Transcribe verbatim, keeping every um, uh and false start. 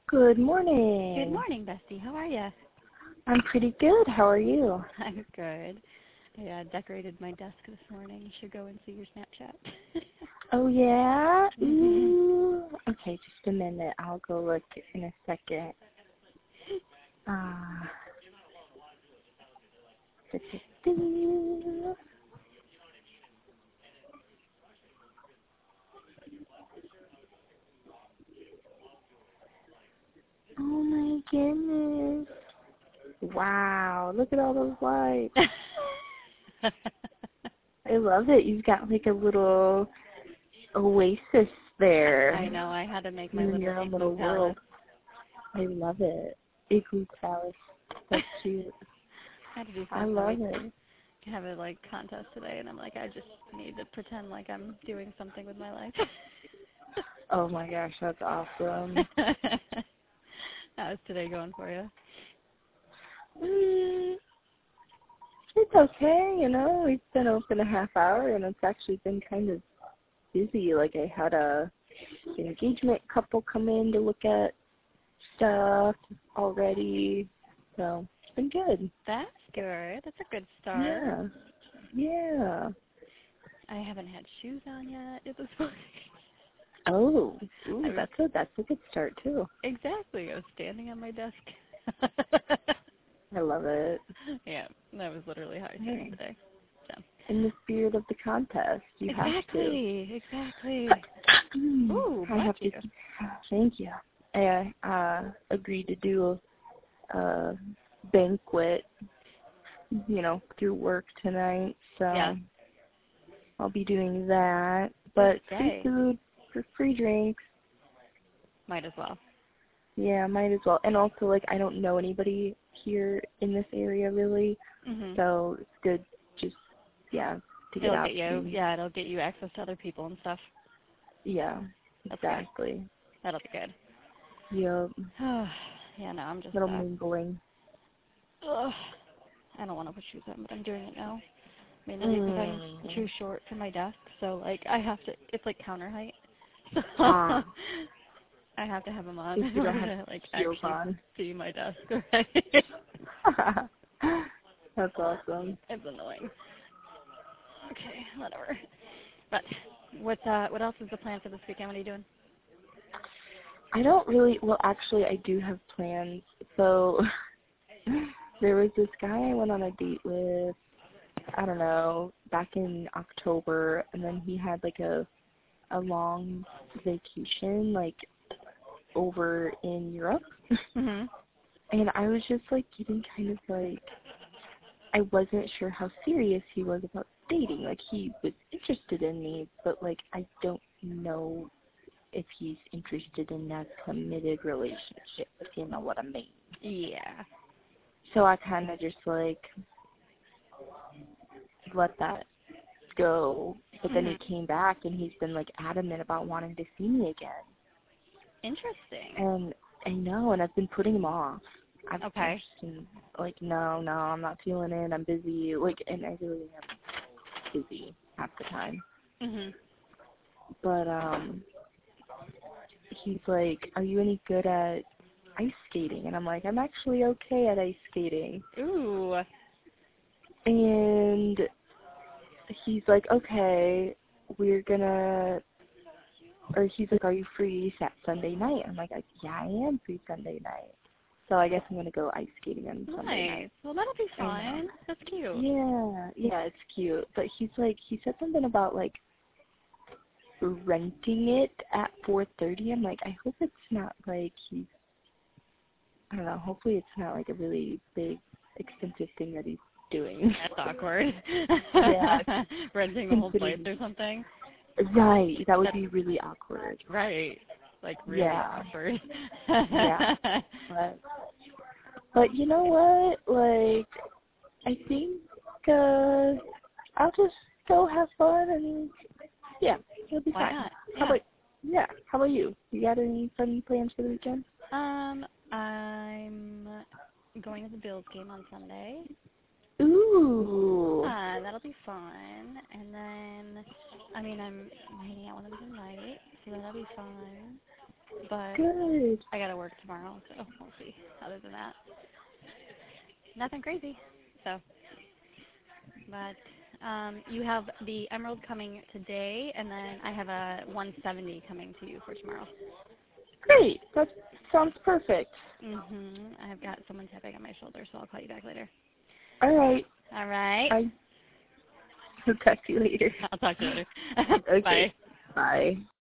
Good Good morning. morning, Bestie. How are you? I'm pretty good. How are you? I'm good. I uh, decorated my desk this morning. You should go and see your Snapchat. Oh, yeah? Mhm. Ooh. Okay, just a minute. I'll go look in a second. Uh, oh, my goodness. Wow, look at all those lights. I love it. You've got like a little oasis there. I know. I had to make my You in little your own igloo little palace. world. I love it. Igloo Palace. That's cute. I had to do I something. love We it. have a like contest today, and I'm like, I just need to pretend like I'm doing something with my life. Oh my gosh, that's awesome. How's today going for you? Mm, it's okay, you know. We've been open a half hour, and it's actually been kind of busy. Like I had a engagement couple come in to look at stuff already, so it's been good. That's good. That's a good start. Yeah, yeah. I haven't had shoes on yet at this point. Oh, I ooh, was that's a that's a good start too. exactly. I was standing on my desk. I love it. Yeah, that was literally how I Yeah. started today. So. In the spirit of the contest, you have to. Exactly, exactly. Mm, Ooh, I bless have you. to. Thank you. I uh, agreed to do a, a banquet, you know, through work tonight, so Yeah. I'll be doing that. But free Yay. food, for free drinks, Might as well. yeah, might as well. And also, like, I don't know anybody here in this area really, Mhm. so it's good, just yeah, to get It'll out get you. to. Yeah, it'll get you access to other people and stuff. Yeah, That's good. exactly. That'll be good. Yep, Yeah, no, I'm just little uh. mingling. Ugh. I don't want to put shoes on, but I'm doing it now. Mainly because I'm too Mm. short for my desk, so like I have to. It's like counter height. Ah, I have to have them on if in you don't order have to like heels actually on. see my desk. Right? That's awesome. It's annoying. Okay, whatever. But what uh what else is the plan for this weekend? What are you doing? I don't really, well, actually, I do have plans. So there was this guy I went on a date with, I don't know, back in October, and then he had like a a long vacation, like over in Europe. Mhm. And I was just like getting kind of like, I wasn't sure how serious he was about dating. Like he was interested in me, but like I don't know if he's interested in a committed relationship, if you know what I mean. Yeah. So I kind of just like let that go. But then he Mhm. came back and he's been like adamant about wanting to see me again. Interesting. And I know, and I've been putting him off. I've I've Okay. just been like, no, no, I'm not feeling it. I'm busy. Like, and I really am busy half the time. Mhm. But um, he's like, are you any good at ice skating? And I'm like, I'm actually okay at ice skating. Ooh. And he's like, okay, we're gonna, or he's like, are you free Sat Sunday night? I'm like, yeah, I am free Sunday night. So I guess I'm gonna go ice skating on Sunday Nice. night. Well, that'll be I know. fun. That's cute. Yeah, yeah, it's cute. But he's like, he said something about like renting it at four thirty. I'm like, I hope it's not like he's, I don't know, hopefully it's not like a really big, expensive thing that he's doing. That's awkward. Yeah, Renting the whole place considering, or something. right, that would That's be really awkward. right. Like really Yeah, awkward. yeah, but, but you know what, like, I think, uh, I'll just go have fun and, yeah, it'll be Why fine. not? How Yeah. about, yeah, how about you? You got any fun plans for the weekend? Um, I'm going to the Bills game on Sunday. Ooh. Uh, that'll be fun. And then, I mean, I'm hanging out with them tonight, so that'll be fun. But Good. I gotta work tomorrow, so we'll see. Other than that, nothing crazy. So, but um, you have the Emerald coming today, and then I have a one seventy coming to you for tomorrow. Great. That sounds perfect. Mhm. I've got someone tapping on my shoulder, so I'll call you back later. All right. All right. I- I'll talk to you later. I'll talk to you later. Okay. Bye. Bye.